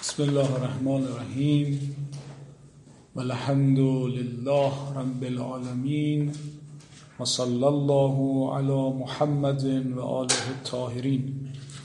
بسم الله الرحمن الرحیم و الحمد لله رب العالمین و صلی الله علی محمد و آله الطاهرین.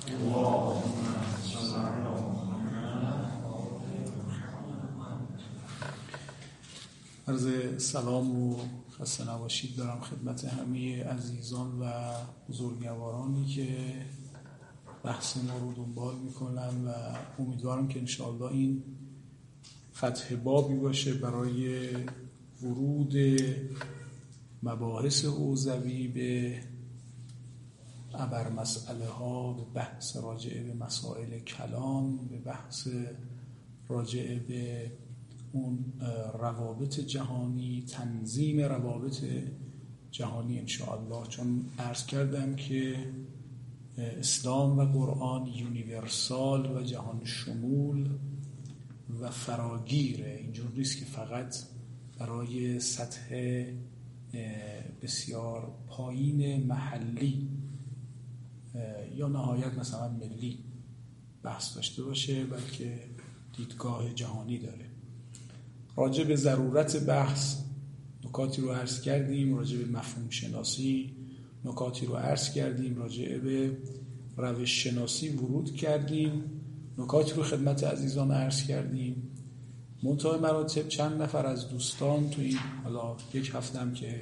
عرض سلام و خسته نباشید دارم خدمت همه عزیزان و بزرگوارانی که بحث ما رو دنبال میکنن و امیدوارم که انشاءالله این فتح بابی باشه برای ورود مباحث حوزوی به ابر مسئله ها، به بحث راجع به مسائل کلام، به بحث راجع به اون روابط جهانی، تنظیم روابط جهانی انشاءالله. چون عرض کردم که اسلام و قرآن یونیورسال و جهان شمول و فراگیره. اینجور نیست که فقط برای سطح بسیار پایین محلی یا نهایت مثلا ملی بحث داشته باشه، بلکه دیدگاه جهانی داره. راجع به ضرورت بحث نکاتی رو عرض کردیم، راجع به مفهوم شناسی نکاتی رو عرض کردیم، راجع به روش شناسی ورود کردیم، نکاتی رو خدمت عزیزان عرض کردیم. منتهای مراتب چند نفر از دوستان تو این حالا یک هفتم که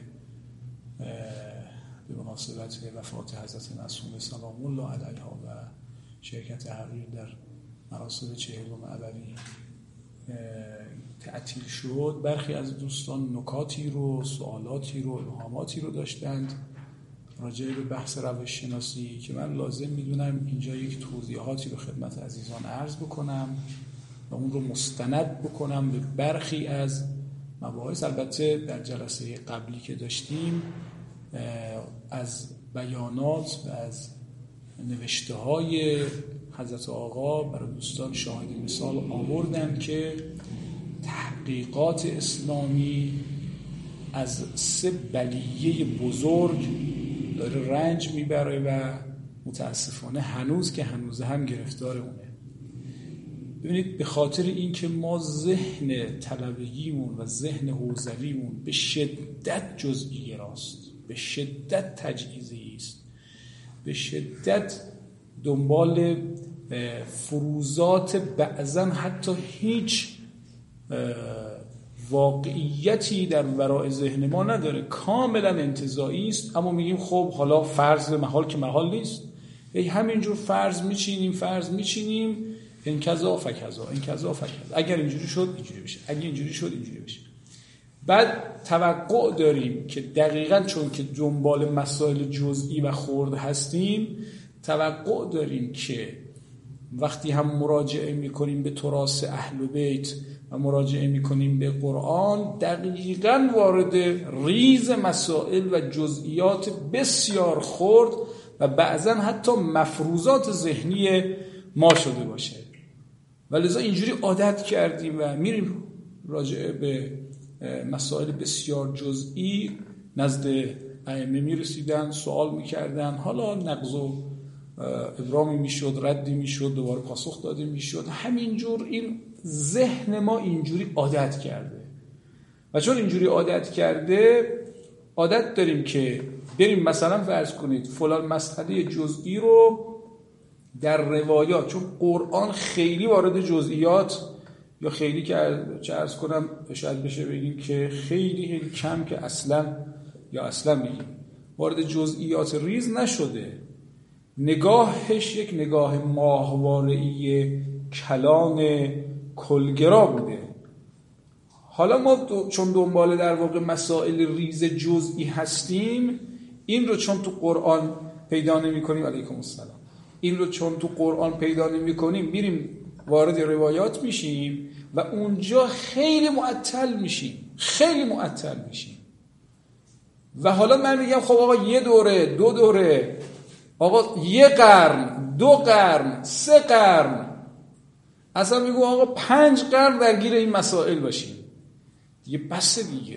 به مناسبت وفات حضرت معصومه سلام الله علیها و شرکت حقیر در مراسم 40 علوی تعطیل شد، برخی از دوستان نکاتی رو، سوالاتی رو، الهاماتی رو داشتند راجع به بحث روش شناسی که من لازم میدونم اینجا یک توضیحاتی رو خدمت عزیزان عرض بکنم و اون رو مستند بکنم به برخی از مباحث. البته در جلسه قبلی که داشتیم از بیانات و از نوشته های حضرت آقا برای دوستان شاهد مثال آوردم که تحقیقات اسلامی از 3 بلیه بزرگ داره رنج میبره و متاسفانه هنوز که هنوز هم گرفتار اونه. ببینید، به خاطر اینکه ما ذهن طلبگیمون و ذهن حوزویمون به شدت جزئی راست، به شدت تجهیزی است، به شدت دنبال فروزات بعضا حتی هیچ واقعیتی در ورای ذهن ما نداره، کاملا انتزاعی است. اما میگیم خب حالا فرض محال که محال نیست، همینجور فرض میچینیم این کذا فکذا، این کذا فکذا، اگر اینجوری شد اینجوری بشه، اگر اینجوری شد اینجوری بشه. بعد توقع داریم که دقیقاً چون که دنبال مسائل جزئی و خرد هستیم، توقع داریم که وقتی هم مراجعه میکنیم به تراث اهل بیت و مراجعه میکنیم به قرآن، دقیقاً وارد ریز مسائل و جزئیات بسیار خرد و بعضاً حتی مفروضات ذهنی ما شده باشه. ولذا اینجوری عادت کردیم و میریم راجعه به مسائل بسیار جزئی نزد ائمه میرسیدن، سوال میکردن، حالا نقض و ابرامی میشد، ردی میشد، دوباره پاسخ داده میشد. همینجور این ذهن ما اینجوری عادت کرده و چون اینجوری عادت کرده، عادت داریم که بریم مثلا فرض کنید فلان مسئله جزئی رو در روایات، چون قرآن خیلی وارد جزئیات یا خیلی که چه عرض کنم شاید بشه بگیم که خیلی کم که اصلا یا اصلا بگیم وارد جزئیات ریز نشده. نگاهش یک نگاه ماهواره‌ای کلان کلگرا بوده. حالا ما چون دنبال در واقع مسائل ریز جزئی هستیم، این رو چون تو قرآن پیدا نمی‌کنیم، علیکم السلام، این رو چون تو قرآن پیدا نمی‌کنیم، میریم وارد روایات میشیم و اونجا خیلی معطل میشیم. و حالا من میگم خب آقا 1 دوره، 2 دوره، آقا 1 قرن، 2 قرن، 3 قرن، اصلا میگم آقا 5 قرن درگیر این مسائل باشیم دیگه، بس دیگه.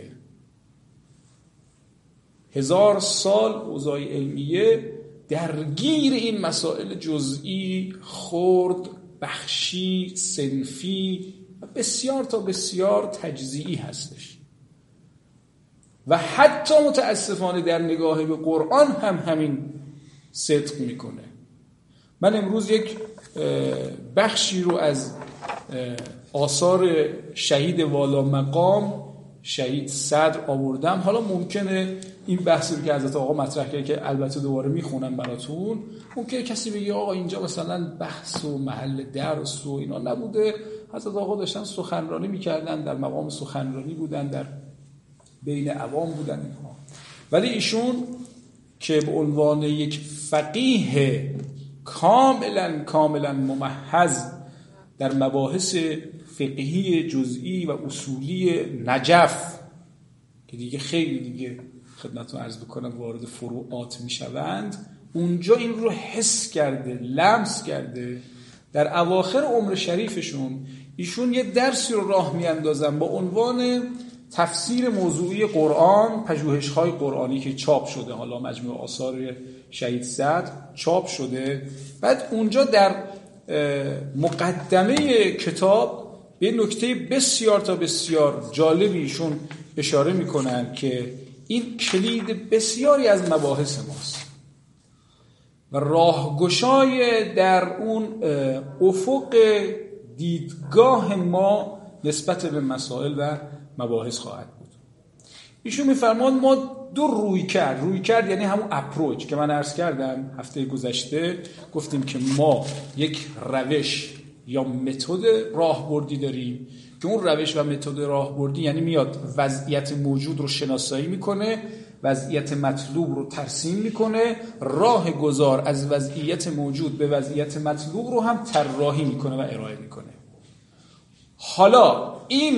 1000 سال اوضاع علمیه درگیر این مسائل جزئی خرد بخشی، صنفی و بسیار تا بسیار تجزیئی هستش و حتی متاسفانه در نگاه به قرآن هم همین صدق میکنه. من امروز یک بخشی رو از آثار شهید والا مقام شهید صدر آوردم. حالا ممکنه این بحثی که حضرت آقا مطرح کرد که البته دوباره میخونم براتون، ممکنه کسی بگه آقا اینجا مثلا بحث و محل درس و اینا نبوده، حضرت آقا داشتن سخنرانی میکردن، در مقام سخنرانی بودن، در بین عوام بودن اینها. ولی ایشون که به عنوان یک فقیه کاملا ممحض در مباحث فقهی جزئی و اصولی نجف که دیگه خیلی دیگه خدمتتون عرض بکنم وارد فروعات میشوند، اونجا این رو حس کرده، لمس کرده. در اواخر عمر شریفشون ایشون یه درسی رو راه میاندازن با عنوان تفسیر موضوعی قرآن، پژوهش‌های قرآنی که چاپ شده، حالا مجموع آثار شهید صدر چاپ شده. بعد اونجا در مقدمه کتاب به نکته بسیار تا بسیار جالبی ایشون اشاره میکنن که این کلید بسیاری از مباحث ماست و راهگشای در اون افق دیدگاه ما نسبت به مسائل و مباحث خواهد بود. ایشون میفرماد ما دو روی کرد یعنی همون اپروچ که من عرض کردم هفته گذشته، گفتیم که ما یک روش یا متد راهبردی داریم که اون روش و متد راهبردی یعنی میاد وضعیت موجود رو شناسایی میکنه، وضعیت مطلوب رو ترسیم میکنه، راه گذار از وضعیت موجود به وضعیت مطلوب رو هم طراحی میکنه و ارائه میکنه. حالا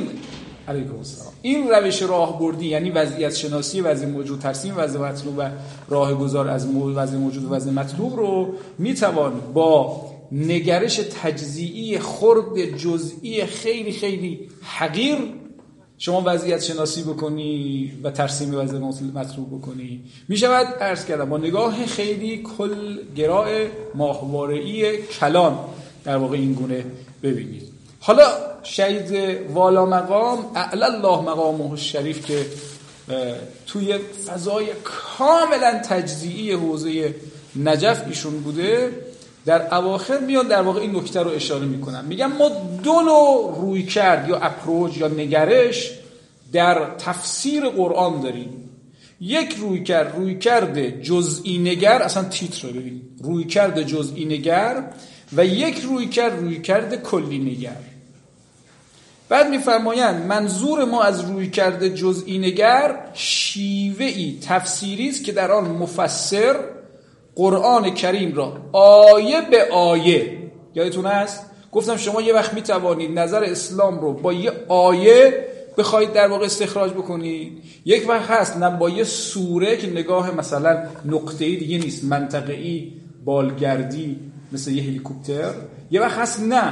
این روش راهبردی یعنی وضعیت شناسی وضع موجود، ترسیم وضع مطلوب و راه گذار از وضع موجود و وضع مطلوب رو میتوان با نگرش تجزیئی خرد جزئی خیلی خیلی حقیر شما وضعیت شناسی بکنی و ترسیم وضع مطلوب بکنی. میشود عرض کردم با نگاه خیلی کل گرای ماهواره‌ای کلان در واقع این گونه ببینید. حالا شهید والا مقام اعلی الله مقامه الشریف که توی فضای کاملا تجزیئی حوزه نجف ایشون بوده، در اواخر میان در واقع این نکته رو اشاره میکنن، میگن ما دو نوع روی کرد یا اپروچ یا نگرش در تفسیر قرآن داریم. یک روی کرد جزئی نگر، اصلا تیتر رو ببینید، روی کرد جزئی نگر، و یک روی کرد کلی نگر. بعد میفرمایند منظور ما از روی کرد جزئی نگر شیوهی تفسیری است که در آن مفسر قرآن کریم را آیه به آیه، یادتون هست گفتم شما یه وقت میتوانید نظر اسلام رو با یه آیه بخواید در واقع استخراج بکنید، یک وقت هست نه با یه سوره که نگاه مثلا نقطه‌ای دیگه نیست، منطقه‌ای بالگردی مثل یه هلیکوپتر، یه وقت هست نه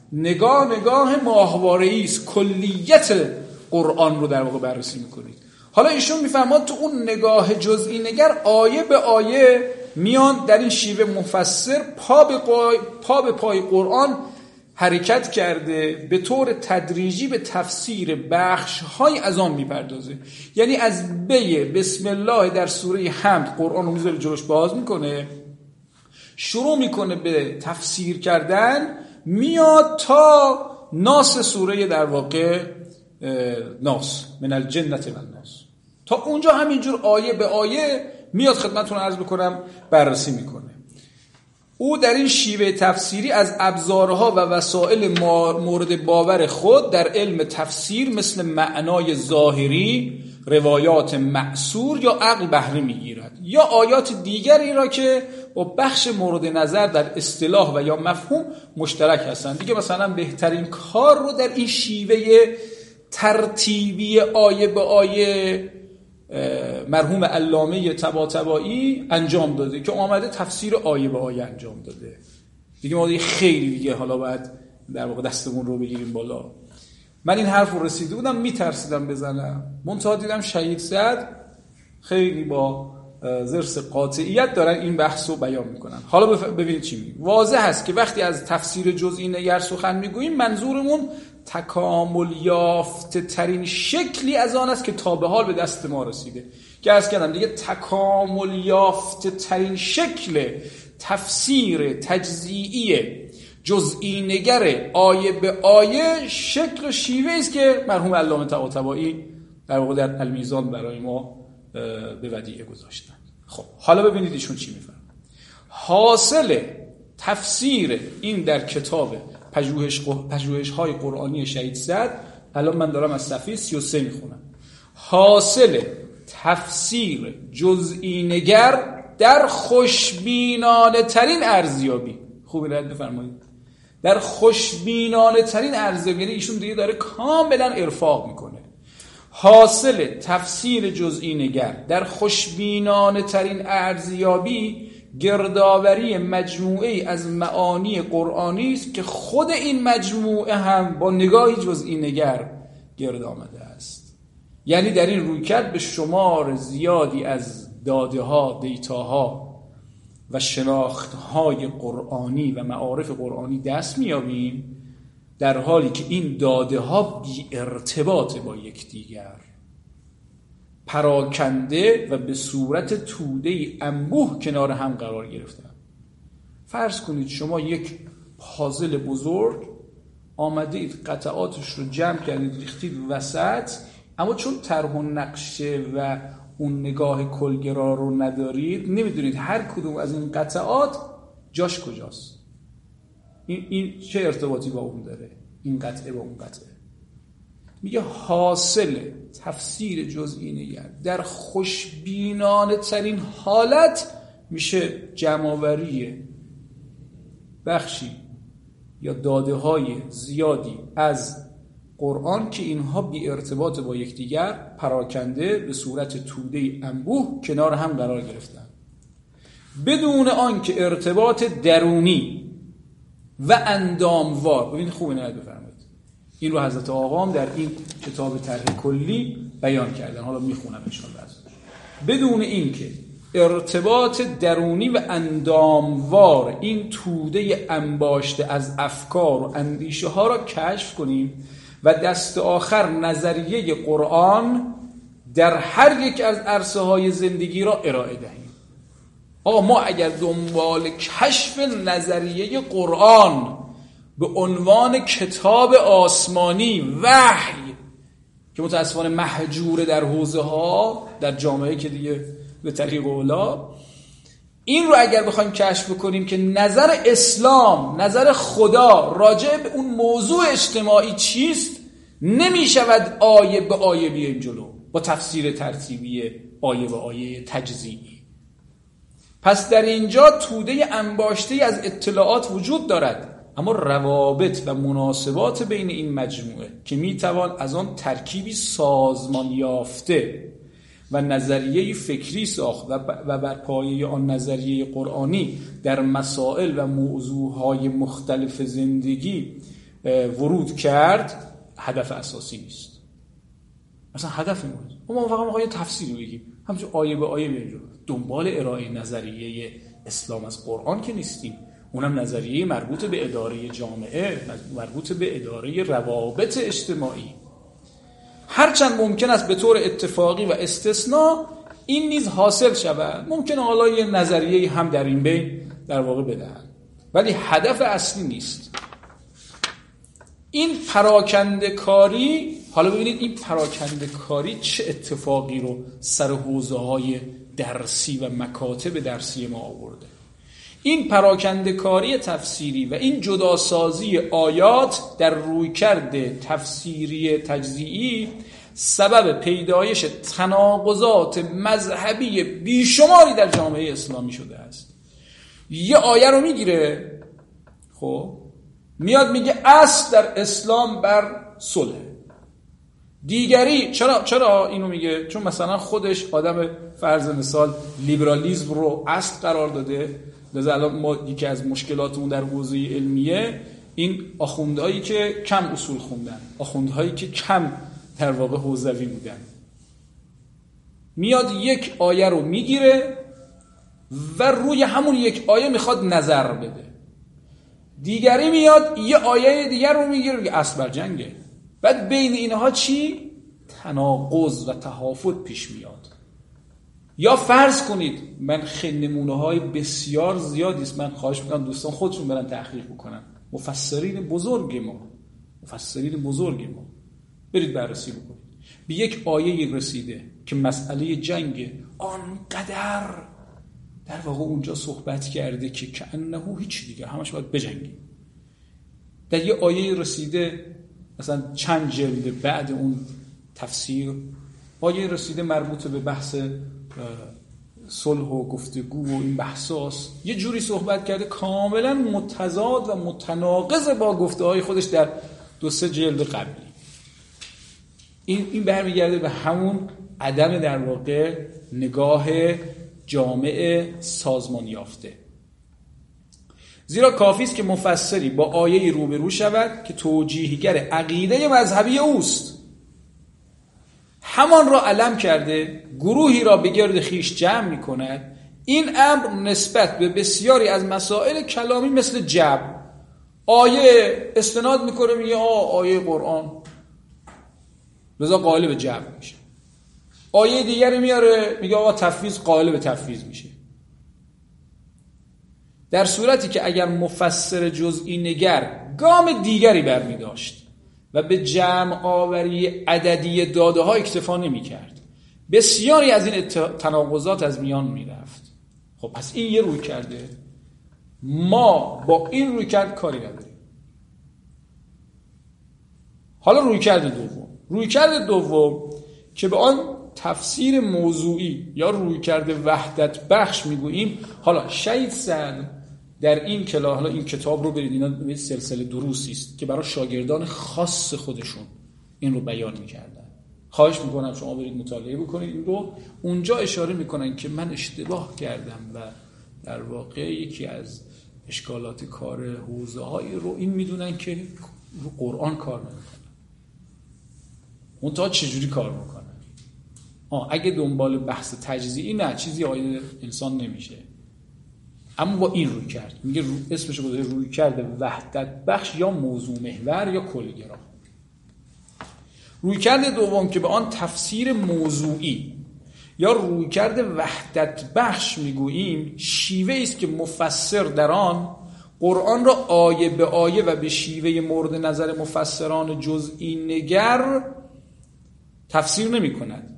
نگاه ماهواره‌ای است، کلیت قرآن رو در واقع بررسی میکنید. حالا ایشون میفرماد تو اون نگاه جزئی نگر آیه به آیه میان در این شیوه مفسر پا به پای قرآن حرکت کرده، به طور تدریجی به تفسیر بخش‌های از آن میپردازه. یعنی از بسم الله در سوره حمد قرآن رو میذاره جلوش باز میکنه، شروع میکنه به تفسیر کردن، میاد تا ناس سوره در واقع ناس من الجنة والناس، تا اونجا همینجور آیه به آیه میاد خدمتتون عرض بکنم بررسی میکنه. او در این شیوه تفسیری از ابزارها و وسایل مورد باور خود در علم تفسیر مثل معنای ظاهری، روایات مأثور یا عقل بهره میگیرد، یا آیات دیگری را که با بخش مورد نظر در اصطلاح و یا مفهوم مشترک هستند. دیگه مثلا بهترین کار رو در این شیوه ترتیبی آیه به آیه مرحوم علامه طباطبایی انجام داده که آمده تفسیر آیه به آیه انجام داده. دیگه ما خیلی دیگه حالا باید در واقع دستمون رو بگیریم بالا. من این حرف رو رسیده بودم میترسیدم بزنم، منتها دیدم شهید صدر خیلی با ضرس قاطعیت دارن این بحث رو بیان میکنن. حالا ببینید چی میگیم. واضح هست که وقتی از تفسیر جزئی نگر سخن میگوییم منظورمون تکامل یافته ترین شکلی از آن است که تا به حال به دست ما رسیده. که عرض کردم دیگه تکامل یافته ترین شکل تفسیر تجزیئی جزئی نگر آیه به آیه شکل و شیوه است که مرحوم علامه طباطبایی در واقع در المیزان برای ما به ودیعه گذاشتن. خب حالا ببینید ایشون چی میفرمایند. حاصل تفسیر این در کتاب پژوهش‌های قرآنی شهید صدر، الان من دارم از صفحه 33 میخونم. حاصل تفسیر جزئی نگر در خوشبینانه ترین ارزیابی، خوب رد بفرمایید، در خوشبینانه ترین ارزیابی، یعنی ایشون دیگه داره کاملا ارفاق میکنه. حاصل تفسیر جزئی نگر در خوشبینانه ترین ارزیابی گردآوری مجموعه از معانی قرآنی است که خود این مجموعه هم با نگاهی جزئی نگر گرد آمده است. یعنی در این رویکرد به شمار زیادی از داده‌ها، دیتاها و شناخت‌های قرآنی و معارف قرآنی دست می‌یابیم، در حالی که این داده‌ها بی ارتباط با یکدیگر، پراکنده و به صورت توده‌ای انبوه کنار هم قرار گرفتن. فرض کنید شما یک پازل بزرگ آمده اید قطعاتش رو جمع کردید ریختید وسط، اما چون طرح و نقشه و اون نگاه کلگرا رو ندارید، نمیدونید هر کدوم از این قطعات جاش کجاست. این چه ارتباطی با اون داره، این قطعه با اون قطعه. میگه حاصل تفسیر جزئی نگر در خوشبینانه ترین حالت میشه جمع‌آوری بخشی یا داده‌های زیادی از قرآن که اینها بی ارتباط با یکدیگر، پراکنده به صورت توده‌ای انبوه کنار هم قرار گرفتن، بدون آن که ارتباط درونی و انداموار. ببینید خوب اینو بفرمایید. این رو حضرت آقا هم در این کتاب طرح کلی بیان کردن. حالا میخونم ان شاءالله. بدون این که ارتباط درونی و انداموار این توده انباشته از افکار و اندیشه ها را کشف کنیم و دست آخر نظریه قرآن در هر یک از عرصه های زندگی را ارائه دهیم. آقا ما اگر دنبال کشف نظریه قرآن به عنوان کتاب آسمانی، وحی که متاسفانه محجور در حوزه ها، در جامعه که دیگه به طریق اولا، این رو اگر بخوایم کشف کنیم که نظر اسلام، نظر خدا راجع به اون موضوع اجتماعی چیست، نمی شود آیه به آیه بیایم جلو با تفسیر ترتیبی آیه به آیه تجزیئی. پس در اینجا توده انباشته از اطلاعات وجود دارد، اما روابط و مناسبات بین این مجموعه که میتوان از آن ترکیبی سازمان یافته و نظریه فکری ساخت و بر پایه آن نظریه قرآنی در مسائل و موضوعهای مختلف زندگی ورود کرد، هدف اساسی نیست. اصلا هدف نیست. ما فقط می‌خوایم تفسیر بگیم، همچون آیه به آیه بریم دنبال ارائه نظریه اسلام از قرآن که نیستیم. اونم نظریه مربوط به اداره جامعه، مربوط به اداره روابط اجتماعی. هرچند ممکن است به طور اتفاقی و استثناء این نیز حاصل شود، ممکنه حالا یه نظریه هم در این بین در واقع بدهند، ولی هدف اصلی نیست. این پراکنده کاری، حالا ببینید این پراکنده کاری چه اتفاقی رو سر حوزه‌های درسی و مکاتب درسی ما آورده. این پراکنده کاری تفسیری و این جداسازی آیات در رویکرد تفسیری تجزیئی سبب پیدایش تناقضات مذهبی بیشماری در جامعه اسلامی شده است. یه آیه رو میگیره، خب میاد میگه اصل در اسلام بر صلح. دیگری چرا اینو میگه؟ چون مثلا خودش آدم فرض مثال لیبرالیسم رو اصل قرار داده. لذا الان ما یکی از مشکلاتمون در حوزه علمیه این آخوندهایی که کم اصول خوندن، آخوندهایی که کم در واقع حوزوی بودن. میاد یک آیه رو میگیره و روی همون یک آیه میخواد نظر بده. دیگری میاد یه آیه دیگر رو میگیره که اصل بر جنگه. بعد بین اینها چی؟ تناقض و تهافت پیش میاد. یا فرض کنید، من خیلی نمونه های بسیار زیادی است، من خواهش میکنم دوستان خودشون برن تحقیق بکنن. مفسرین بزرگ ما برید بررسی بکنید. به یک آیه رسیده که مسئله جنگ آنقدر در واقع اونجا صحبت کرده که کأنه هیچ دیگه، همش باید بجنگیم. در یه آیه رسیده مثلا چند جلد بعد اون تفسیر آیه رسیده مربوط به بحث صلح و گفتگو و این بحثاست، یه جوری صحبت کرده کاملا متضاد و متناقض با گفته‌های خودش در 2-3 جلد قبلی. این برمیگرده به همون عدم در واقع نگاه جامع سازمان یافته. زیرا کافی است که مفسری با آیه روبرو شود که توجیهگر عقیده مذهبی اوست، همان را علم کرده، گروهی را به گرد خیش جمع می کند. این امر نسبت به بسیاری از مسائل کلامی مثل جبر، آیه استناد میکنه میگه آیه قرآن لذا قائل به جبر میشه، آیه دیگری میاره میگه تفویض قائل به تفویض میشه. در صورتی که اگر مفسر جزئی نگر گام دیگری برمی داشت و به جمع آوری عددی داده ها اکتفا نمی کرد، بسیاری از این تناقضات از میان می رفت. خب پس این یه روی کرده، ما با این روی کرد کاری نداریم. حالا روی کرد دوم که به آن تفسیر موضوعی یا روی کرده وحدت بخش میگوییم. حالا شهید سعد در این کلاس، حالا این کتاب رو برید، اینا سلسله دروسی است که برای شاگردان خاص خودشون این رو بیان میکردن. خواهش میکنم شما برید مطالعه بکنید این رو. اونجا اشاره میکنن که من اشتباه کردم و در واقع یکی از اشکالات کار حوزه های رو این میدونن که رو قرآن کار نمیکنن. اون تا چجوری کار میکنن؟ اگه دنبال بحث تجزیه‌ای نه، چیزی آیه انسان نمیشه. اما با این روی کرد، میگه اسمش رو گذاشته روی کرده وحدت بخش یا موضوع محور یا کلگرا. روی کرده دوم که به آن تفسیر موضوعی یا روی کرده وحدت بخش میگوییم، شیوه است که مفسر در آن قرآن را آیه به آیه و به شیوه مورد نظر مفسران جزئی نگر تفسیر نمی کند،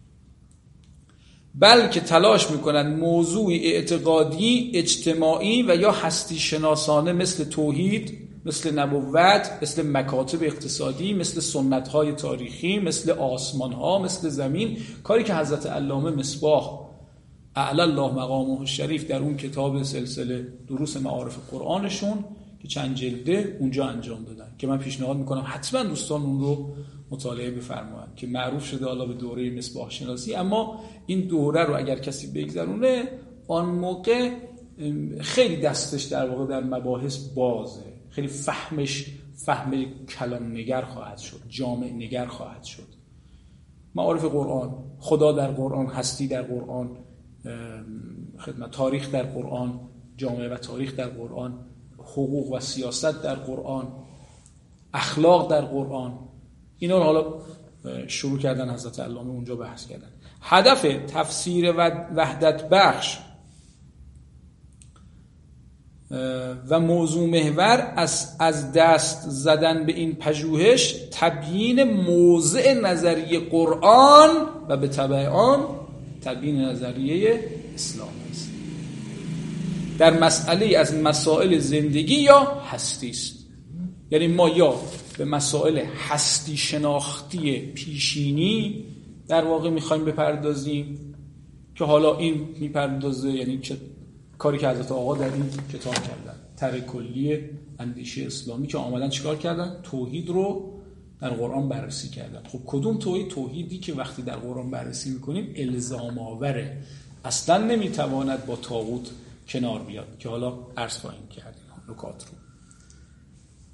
بلکه تلاش میکنند موضوعی اعتقادی، اجتماعی و یا هستی شناسانه مثل توحید، مثل نبوت، مثل مکاتب اقتصادی، مثل سنت‌های تاریخی، مثل آسمان‌ها، مثل زمین، کاری که حضرت علامه مصباح اعلی الله مقامه الشریف در اون کتاب سلسله دروس معارف قرآنشون که چند جلده اونجا انجام دادن که من پیشنهاد میکنم حتما دوستان اون رو مطالعه بفرمایید که معروف شده حالا به دوره مصباح شناسی. اما این دوره رو اگر کسی بگذرونه آن موقع خیلی دستش در واقع در مباحث بازه، خیلی فهم کلام نگر خواهد شد، جامع نگر خواهد شد. معارف قرآن، خدا در قرآن، هستی در قرآن، خدمت تاریخ در قرآن، جامعه و تاریخ در قرآن، حقوق و سیاست در قرآن، اخلاق در قرآن، اینا رو حالا شروع کردن حضرت علامه اونجا بحث کردن. هدف تفسیر وحدت بخش و موضوع محور از دست زدن به این پژوهش تبیین موضع نظریه قرآن و به تبع آن تبیین نظریه اسلام است در مسئله از مسائل زندگی یا هستی است. یعنی ما یا به مسائل هستی شناختی پیشینی در واقع میخوایم بپردازیم که حالا این میپردازه، یعنی کاری که حضرت آقا در این کتاب کردن، طرح کلی اندیشه اسلامی که آمدن چیکار کردن؟ توحید رو در قرآن بررسی کردن. خب کدوم توحیدی که وقتی در قرآن بررسی میکنیم الزام آوره، اصلا نمیتواند با طاغوت کنار بیاد که حالا عرض خواهیم کرد نکات رو.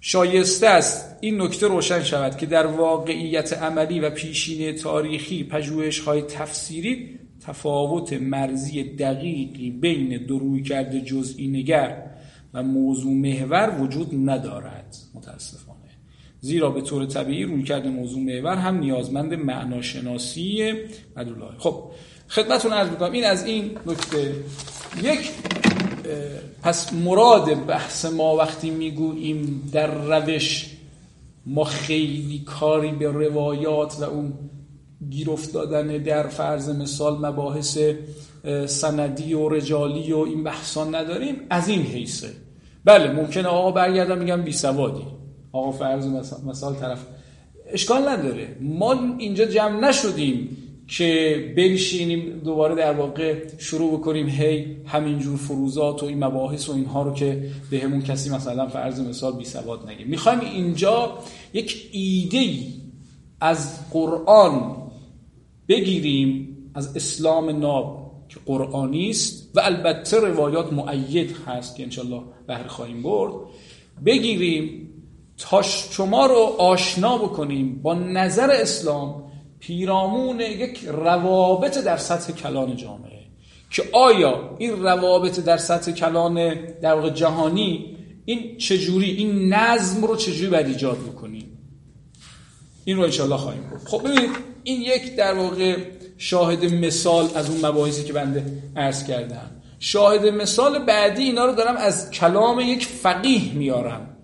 شایسته است این نکته روشن شود که در واقعیت عملی و پیشینه تاریخی پژوهش‌های تفسیری تفاوت مرزی دقیقی بین دو رویکرد جزئی نگر و موضوع محور وجود ندارد متاسفانه، زیرا به طور طبیعی رویکرد موضوع محور هم نیازمند معناشناسی مدلول‌های. خب خدمتتون عرض می‌کنم این از این نکته. یک پس مراد بحث ما وقتی میگوییم در روش ما خیلی کاری به روایات و اون گیر افتادن در فرض مثال مباحث سندی و رجالی و این بحثا نداریم، از این حیثه. بله ممکنه آقا برگردم میگم بی سوادی، آقا فرض مثال طرف، اشکال نداره. ما اینجا جمع نشدیم که بنشینیم دوباره در واقع شروع بکنیم هی همینجور فروزات و این مباحث و اینها رو که به همون کسی مثلا فرض مثال بی سواد نگه. میخوایم اینجا یک ایده‌ای از قرآن بگیریم، از اسلام ناب که قرآنی است و البته روایات مؤید هست که انشالله بهره خواهیم برد، بگیریم تا شما رو آشنا بکنیم با نظر اسلام پیرامون یک روابط در سطح کلان جامعه، که آیا این روابط در سطح کلان در واقع جهانی این چجوری، این نظم رو چجوری باید ایجاد بکنیم، این رو انشالله خواهیم برد. خب ببینید این یک در واقع شاهد مثال از اون مباحثی که بنده عرض کردم. شاهد مثال بعدی اینا رو دارم از کلام یک فقیه میارم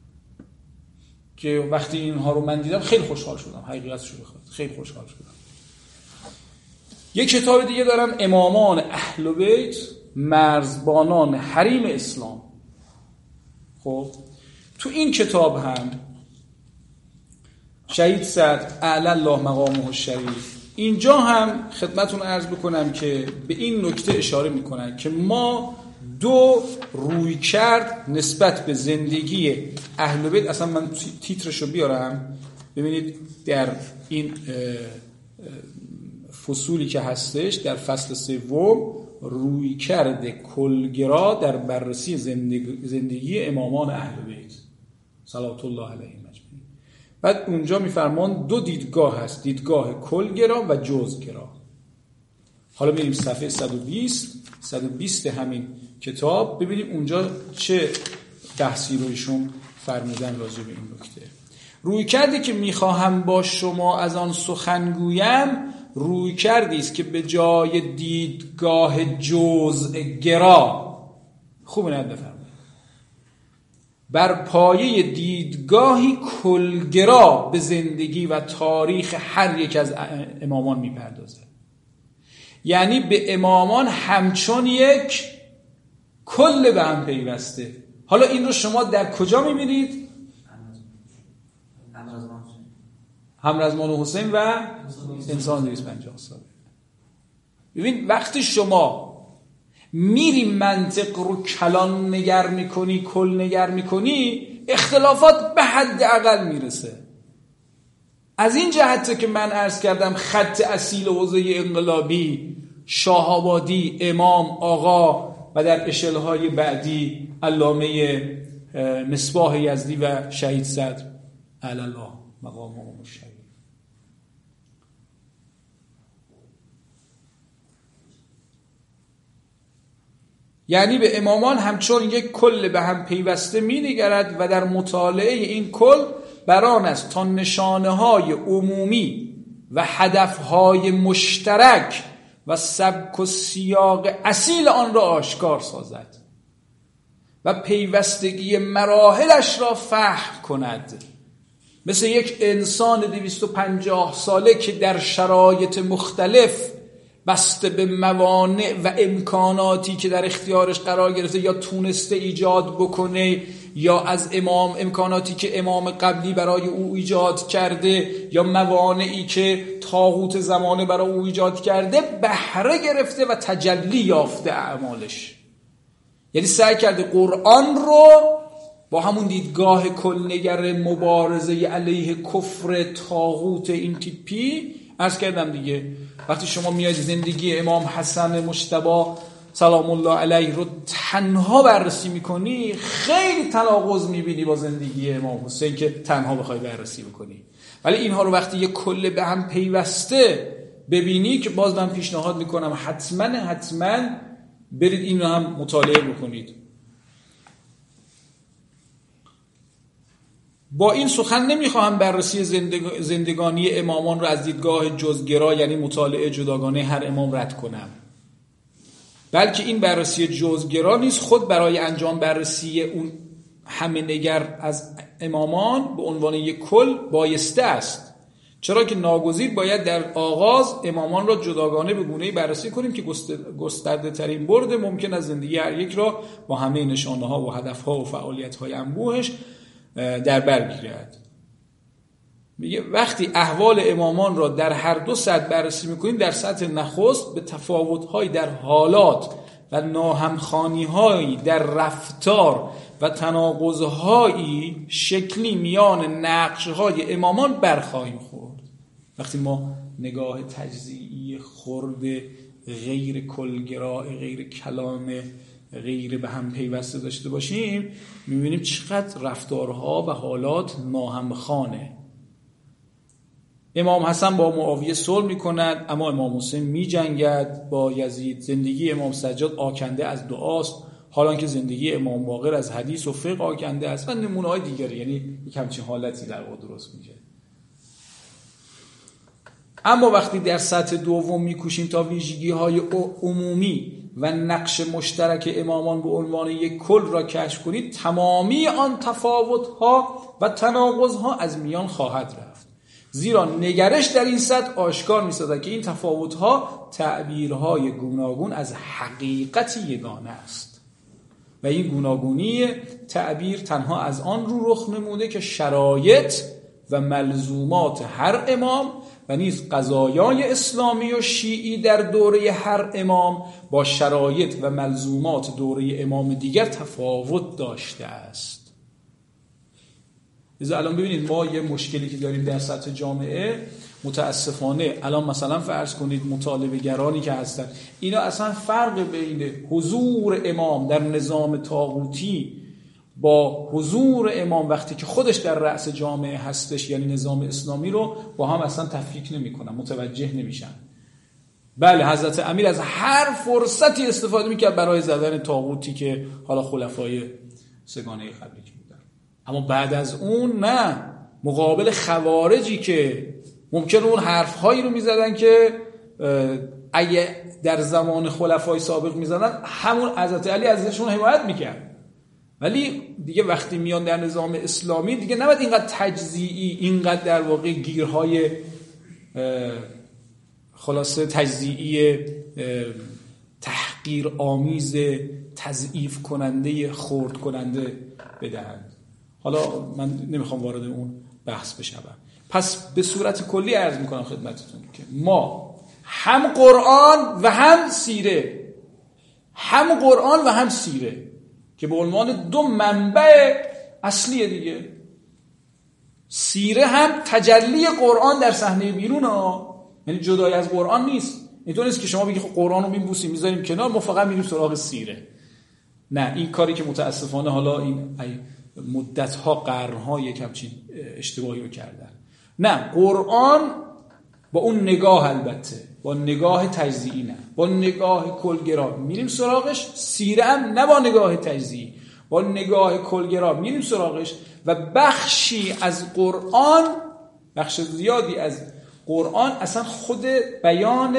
که وقتی اینها رو من دیدم خیلی خوشحال شدم، حقیقتش رو بخوام خیلی خوشحال شدم. یک کتاب دیگه دارم، امامان اهل بیت مرزبانان حریم اسلام. خب تو این کتاب هم شهید سعد اعلی الله مقامه الشریف اینجا هم خدمتون عرض بکنم که به این نکته اشاره میکنن که ما دو روی کرد نسبت به زندگی اهل بیت، اصلا من تیترشو بیارم ببینید در این فصولی که هستش در فصل 3 روی کرد کلگرا در بررسی زندگی امامان اهل بیت صلوات الله علیهم اجمعین. بعد اونجا میفرمان دو دیدگاه هست، دیدگاه کلگرا و جزگرا. حالا میریم صفحه 120 همین کتاب ببینیم اونجا چه بحثی رو ایشون فرمودن راجع به این نکته. روی کردی که میخواهم با شما از آن سخنگویم روی کردی است که به جای دیدگاه جزگرا، خوب نت بفرمایید، بر پایه دیدگاهی کلگرا به زندگی و تاریخ هر یک از امامان میپردازد. یعنی به امامان همچون یک کل به هم پیوسته. حالا این رو شما در کجا میبینید؟ همرزمان حسین و انسان 250 ساله. ببین وقتی شما میری منطق رو کلان نگر میکنی، کل نگر میکنی، اختلافات به حد اقل میرسه. از این جهت که من عرض کردم خط اصیل حوزه انقلابی شاه‌آبادی، امام، آقا و در اشل‌های بعدی علامه مصباح یزدی و شهید صدر علی الله مقامه الشریف. یعنی به امامان همچون یک کل به هم پیوسته می نگرد و در مطالعه این کل بران است تا نشانه‌های عمومی و هدف‌های مشترک و سبک و سیاق اصیل آن را آشکار سازد و پیوستگی مراحلش را فهم کند، مثل یک انسان 250 ساله که در شرایط مختلف بسته به موانع و امکاناتی که در اختیارش قرار گرفته یا تونسته ایجاد بکنه، یا از امکاناتی که امام قبلی برای او ایجاد کرده یا موانعی که طاغوت زمانه برای او ایجاد کرده بهره گرفته و تجلی یافته اعمالش. یعنی سعی کرده قرآن رو با همون دیدگاه کلنگر مبارزه علیه کفر طاغوت این تیپی، عرض کردم دیگه، وقتی شما میاید زندگی امام حسن مجتبی سلام الله علیه رو تنها بررسی میکنی خیلی تناقض میبینی با زندگی امام حسین که تنها بخوای بررسی بکنی. ولی اینها رو وقتی یه کل به هم پیوسته ببینی که باز من پیشنهاد میکنم حتما برید این رو هم مطالعه بکنید. با این سخن نمیخواهم بررسی زندگانی امامان رو از دیدگاه جزگرا یعنی مطالعه جداگانه هر امام رد کنم، بلکه این بررسی جزگرا نیست خود برای انجام بررسی اون همه نگر از امامان به عنوان یک کل بایسته است، چرا که ناگزیر باید در آغاز امامان را جداگانه به گونه‌ای بررسی کنیم که گسترده ترین برد ممکن از زندگی هر یک را با همه نشانه ها و هدف ها و فعالیت های انبوهش در بر گیرد. میگه وقتی احوال امامان را در هر دو سطح بررسی میکنیم، در سطح نخست به تفاوت‌های در حالات و ناهمخوانی‌هایی در رفتار و تناقض‌هایی شکلی میان نقش‌های امامان برخواهیم خورد. وقتی ما نگاه تجزیئی خرد غیر کلگرا، غیر کلام، غیر به هم پیوسته داشته باشیم، می‌بینیم چقدر رفتارها و حالات ناهمخوانه. امام حسن با معاویه صلح می‌کند اما امام حسین می‌جنگد با یزید. زندگی امام سجاد آکنده از دعاست حالان که زندگی امام باقر از حدیث و فقه آکنده است و نمونه‌های دیگری. یعنی یک همچین حالتی در واقع درست میشه. اما وقتی در سطح دوم می‌کوشیم تا ویژگی‌های عمومی و نقش مشترک امامان به عنوان یک کل را کشف کنید، تمامی آن تفاوت‌ها و تناقض‌ها از میان خواهد رفت، زیرا نگرش در این سطح آشکار می‌سازد که این تفاوت‌ها تعبیرهای گوناگون از حقیقتی یگانه است و این گوناگونی تعبیر تنها از آن رو رخ نموده که شرایط و ملزومات هر امام و نیز قضایای اسلامی و شیعی در دوره هر امام با شرایط و ملزومات دوره امام دیگر تفاوت داشته است. الان ببینید ما یه مشکلی که داریم در سطح جامعه، متاسفانه الان مثلا فرض کنید مطالبه گرانی که هستن، اینا اصلا فرق بین حضور امام در نظام طاغوتی با حضور امام وقتی که خودش در رأس جامعه هستش یعنی نظام اسلامی رو با هم اصلا تفکیک نمی‌کنن، متوجه نمیشن. بله حضرت امیر از هر فرصتی استفاده می‌کرد برای زدن طاغوتی که حالا خلفای سگانه قبلی بودن، اما بعد از اون نه، مقابل خوارجی که ممکنه اون حرف‌هایی رو می‌زدن که اگه در زمان خلفای سابق می‌زدن همون حضرت علی ازشون حمایت می‌کرد. ولی دیگه وقتی میان در نظام اسلامی دیگه نباید اینقدر تجزیئی، اینقدر در واقع گیرهای خلاصه تجزیئی تحقیر آمیز تضعیف کننده خرد کننده بدهند. حالا من نمیخوام وارد اون بحث بشم. پس به صورت کلی عرض میکنم خدمتتون که ما هم قرآن و هم سیره که به عنوان دو منبع اصلی دیگه، سیره هم تجلی قرآن در صحنه بیرون یعنی جدای از قرآن نیست. اینطور نیست که شما بگی خب قرآن رو میبوسیم میذاریم کنار ما فقط میریم سراغ سیره. نه، این کاری که متاسفانه حالا این مدت‌ها قرن‌ها یک همچین اشتباهی رو کردن. نه، قرآن با اون نگاه، البته با نگاه تجزیئی، نه با نگاه کلگرا میریم سراغش. سیره هم نه با نگاه تجزیئی، با نگاه کلگرا میریم سراغش و بخشی از قرآن، بخش زیادی از قرآن اصلا خود بیان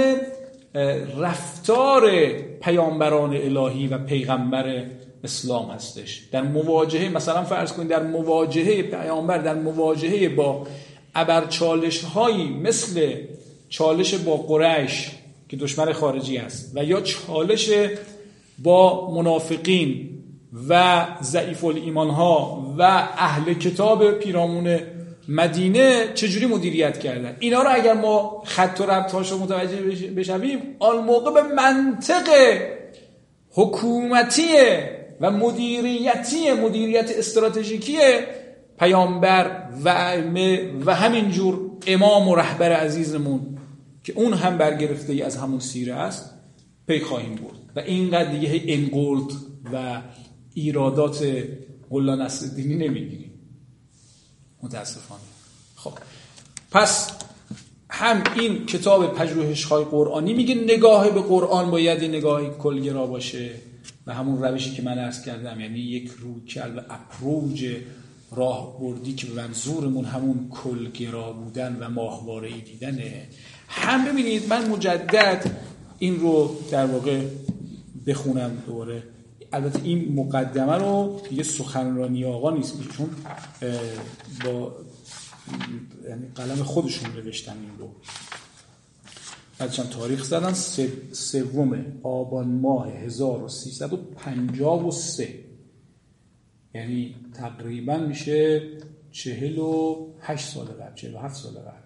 رفتار پیامبران الهی و پیغمبر اسلام هستش. در مواجهه، مثلا فرض کنید در مواجهه پیامبر، در مواجهه با ابرچالش‌هایی مثل چالش با قریش که دشمن خارجی است و یا چالش با منافقین و ضعیف الایمان ها و اهل کتاب پیرامون مدینه چجوری مدیریت کردن، اینا رو اگر ما خط و ربط هاشو متوجه بشویم، آن موقع به منطق حکومتی و مدیریت استراتژیکی پیامبر و ائمه و همینجور امام و رهبر عزیزمون که اون هم برگرفته ای از همون سیره است پی خواهیم برد. و اینقدر دیگه انقلد و ایرادات ملا نصرالدینی نمیگیریم متاسفانه. خب پس هم این کتاب پژوهش‌های قرآنی میگه نگاه به قرآن باید یه نگاهی کلگرا باشه و همون روشی که من عرض کردم، یعنی یک رویکرد و اپروچ راهبردی که به منظورمون همون کلگرا بودن و ماهواره‌ای دیدنه. هم ببینید من مجدد این رو در واقع بخونم دوباره. البته این مقدمه رو دیگه سخنرانی آقا نیست، چون با یعنی قلم خودشون نوشتن این رو. بعدشم تاریخ زدن 3 آبان ماه 1353، یعنی تقریبا میشه 48 سال قبل، 47 سال قبل.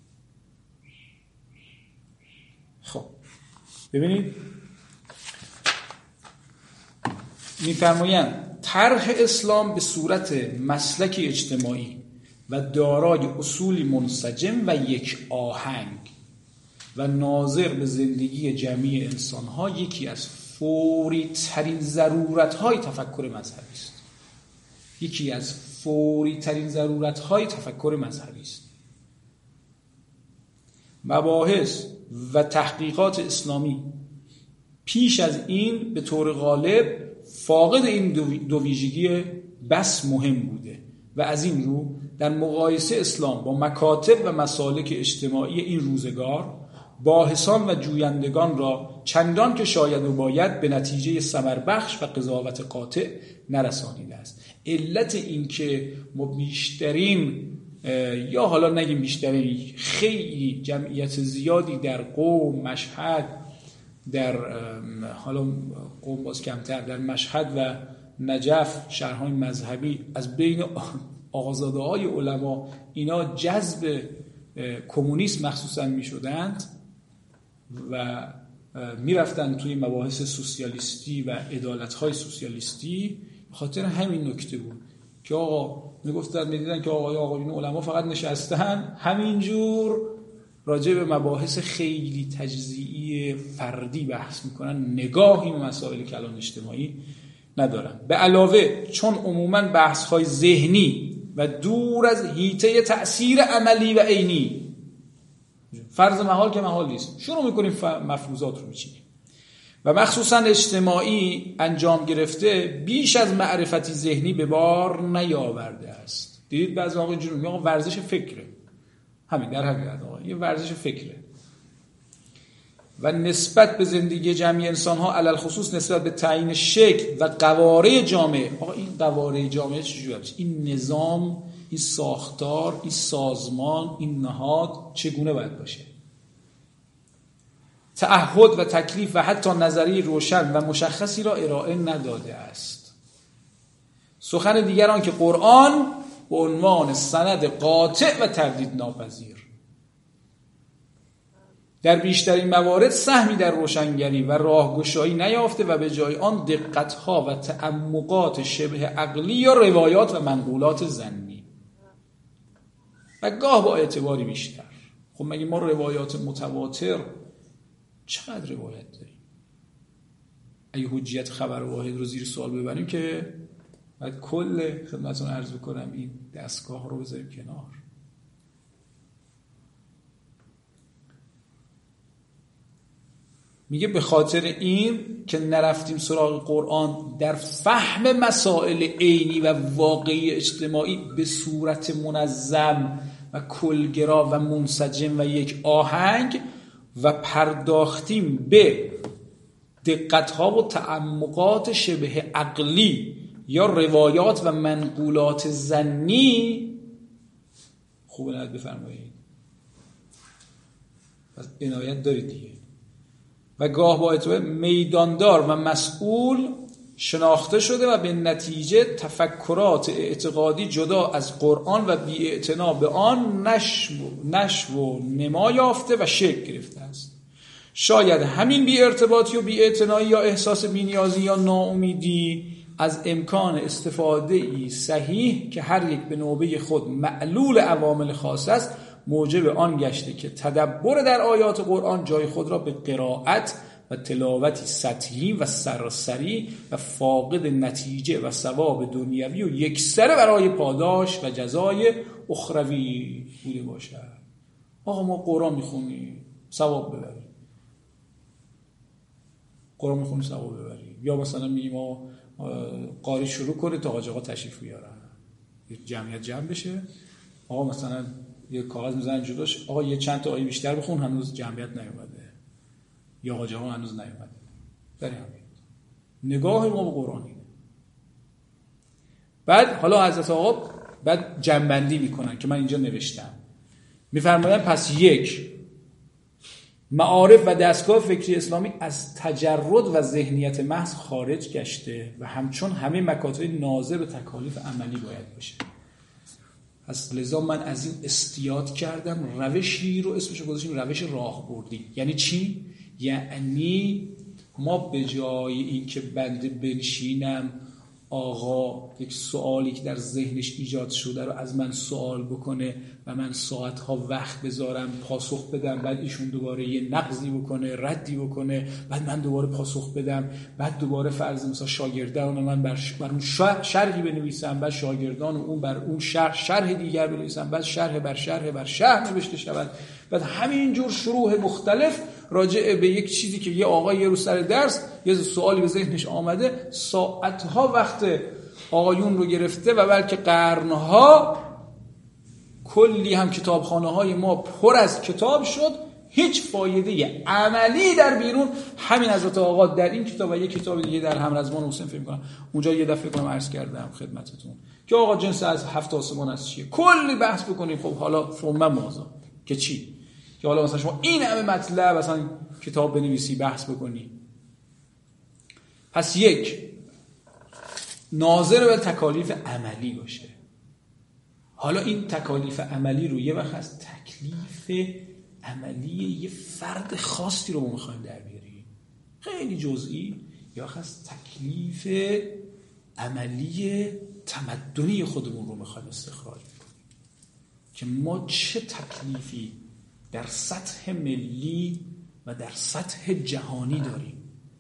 خب ببینید می‌فرمایند طرح اسلام به صورت مسلک اجتماعی و دارای اصولی منسجم و یک آهنگ و ناظر به زندگی جمعی انسان‌ها یکی از فوری ترین ضرورت‌های تفکر مذهبی است. یکی از فوری ترین ضرورت‌های تفکر مذهبی است. مباحث و تحقیقات اسلامی پیش از این به طور غالب فاقد این دو ویژگی بس مهم بوده و از این رو در مقایسه اسلام با مکاتب و مسالک اجتماعی این روزگار باحثان و جویندگان را چندان که شاید و باید به نتیجه ثمربخش و قضاوت قاطع نرسانیده است. علت این که ما بیشترین یا حالا نگیم بیشترین، خیلی جمعیت زیادی در قم، مشهد، در حالا قم باز کمتر، در مشهد و نجف، شهرهای مذهبی، از بین آقازاده‌های علما اینا جذب کمونیسم مخصوصا می شدند و می رفتن توی مباحث سوسیالیستی و عدالت‌های سوسیالیستی. خاطر همین نکته بود که آقا می گفتن، می دیدن که آقایون علما فقط نشستن همینجور راجع به مباحث خیلی تجزیئی فردی بحث میکنن، نگاهی به مسائل کلان اجتماعی ندارن. به علاوه چون عموماً بحث‌های ذهنی و دور از حیطه تأثیر عملی و عینی، فرض محال که محال نیست، شروع میکنیم مفروضات رو میچینیم و مخصوصاً اجتماعی انجام گرفته، بیش از معرفتی ذهنی به بار نیاورده است. دیدید بعضی موقع اینجوری میگن آقا ورزش فکره، همین در حقیقت آقا یه ورزش فکره و نسبت به زندگی جمعی انسان‌ها علل خصوص نسبت به تعیین شکل و قواره جامعه. آقا این قواره جامعه چجوریه؟ این نظام، این ساختار، این سازمان، این نهاد چگونه باید باشه؟ تعهد و تکلیف و حتی نظریه روشن و مشخصی را ارائه نداده است. سخن دیگران که قرآن به عنوان سند قاطع و تردید ناپذیر در بیشترین موارد سهمی در روشنگری و راهگشایی نیافته و به جای آن دقت‌ها و تعمقات شبه عقلی یا روایات و منقولات ظنی و گاه با اعتباری بیشتر. خب مگه ما روایات متواتر چقدر روایت داریم؟ اگه حجیت خبر واحد رو زیر سوال ببریم که باید کل خدمتتون عرض بکنم این دستگاه رو بذاریم کنار. میگه به خاطر این که نرفتیم سراغ قرآن در فهم مسائل عینی و واقعی اجتماعی به صورت منظم و کلگرا و منسجم و یک آهنگ و پرداختیم به دقت‌ها و تعمقات شبه عقلی یا روایات و منقولات ظنی، خوب عنایت بفرمایید، پس عنایت دارید دیگه، و گاه با اعتبار میداندار و مسئول شناخته شده و به نتیجه تفکرات اعتقادی جدا از قرآن و بی‌اعتنا به آن نشو و نما یافته و شکل گرفته است. شاید همین بی‌ارتباطی و بی‌اعتنایی یا احساس بی‌نیازی یا ناامیدی از امکان استفاده صحیح که هر یک به نوبه خود معلول عوامل خاص است موجب آن گشته که تدبر در آیات قرآن جای خود را به قرائت و تلاوتی سطحی و سرسری و فاقد نتیجه و ثواب دنیوی و یکسره برای پاداش و جزای اخروی بوده باشد. آقا ما قرآن میخونیم ثواب ببریم، قرآن میخونیم ثواب ببریم، یا مثلا میگیم ما قاری شروع کنه تا حاج آقا تشریف بیارن، یه جمعیت جمع بشه، آقا مثلا یه کاغذ میزنن جلوش، آقا یه چند تا آیه بیشتر بخون، هنوز جمعیت نیومده یا حاج آقا هنوز نیومده. در همین نگاه ما به قرآن اینه. بعد حالا حضرت آقا بعد جمع‌بندی میکنن که من اینجا نوشتم، میفرمایند پس یک، معارف و دستگاه فکری اسلامی از تجرد و ذهنیت محض خارج گشته و همچون همه مکاتب ناظر به تکالیف عملی باید باشه. پس لذا من از این استیاد کردم، روشی رو اسمش گذاشتیم روش راهبردی. یعنی چی؟ یعنی ما به جای این که بنده بنشینم آقا یک سوالی که در ذهنش ایجاد شده رو از من سوال بکنه و من ساعتها وقت بذارم پاسخ بدم، بعد ایشون دوباره یه نقضی بکنه، ردی بکنه، بعد من دوباره پاسخ بدم، بعد دوباره فرض مثلا شاگردان من بر اون شرحی بنویسم، بعد شاگردان اون بر اون شرح دیگر بنویسم، بعد شرح بر شرح بر شرح نوشته شود، بعد همینجور شروح مختلف راجع به یک چیزی که یه آقای یه رو سر درس یه سوالی به ذهنش آمده، ساعتها وقت آقایون رو گرفته و بلکه قرنها کلی هم کتابخانه‌های ما پر از کتاب شد، هیچ فایده عملی در بیرون. همین حضرت آقا در این کتاب و یک کتاب دیگه در همرزمان حسین فکر کنم اونجا یه دفعه کنم عرض کردم خدمتتون که آقا جنس از 7 آسمان از چیه، کلی بحث بکنیم. خب حالا ثم ماذا که چی؟ که حالا مثلا شما این همه مطلب مثلا کتاب بنویسی بحث بکنی. پس یک، ناظر به تکالیف عملی باشه. حالا این تکالیف عملی رو یه وقت از تکلیف عملی یه فرد خاصی رو ما میخوایم در بیاریم خیلی جزئی، یا وقت از تکلیف عملی تمدنی خودمون رو میخوایم استخراج بکنیم که ما چه تکلیفی در سطح ملی و در سطح جهانی داریم.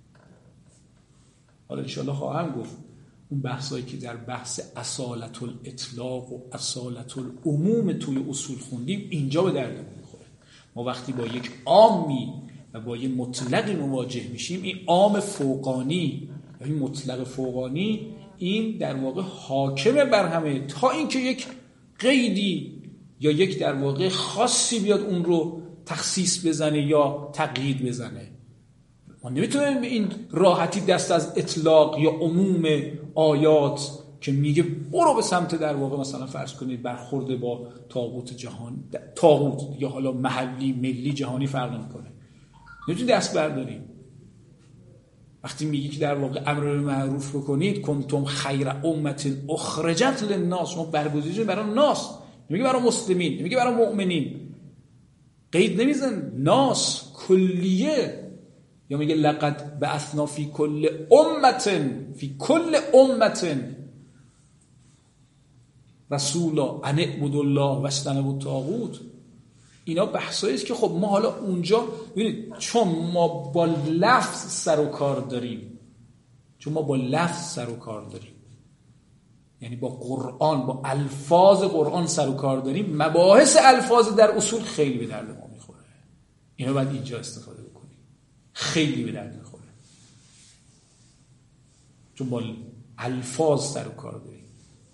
حالا انشاءالله خواهم گفت اون بحثایی که در بحث اصالت الاطلاق و اصالت العموم توی اصول خوندیم اینجا به دردمون میخوره. ما وقتی با یک عامی و با یک مطلقی مواجه میشیم، این عام فوقانی یا این مطلق فوقانی این در واقع حاکمه بر همه، تا اینکه یک قیدی یا یک در واقع خاصی بیاد اون رو تخصیص بزنه یا تقیید بزنه. ما نمیتونیم به این راحتی دست از اطلاق یا عموم آیات که میگه برو به سمت در واقع مثلا فرض کنید برخورد با طاغوت جهان، طاغوت یا حالا محلی ملی جهانی فرق نمیکنه، نمیتونیم دست برداریم. وقتی میگی که در واقع امر بالمعروف بکنید، کنتم خیر امت اخرجت للناس، شما برگزیدید برای ناس، نمیگه برای مسلمین، نمیگه برای مؤمنین، قید نمیزن، ناس کلیه. یا میگه لقد بعثنا فی کل امت رسولا ان اعبدوا الله واجتنبوا الطاغوت. اینا بحثایی است که خب ما حالا اونجا ببینید چون ما با لفظ سر و کار داریم، یعنی با قرآن، با الفاظ قرآن سر و کار داریم، مباحث الفاظ در اصول خیلی به درد ما میخوره. اینا باید اینجا استفاده بکنیم، خیلی به درد میخوره چون با الفاظ سر و کار داریم.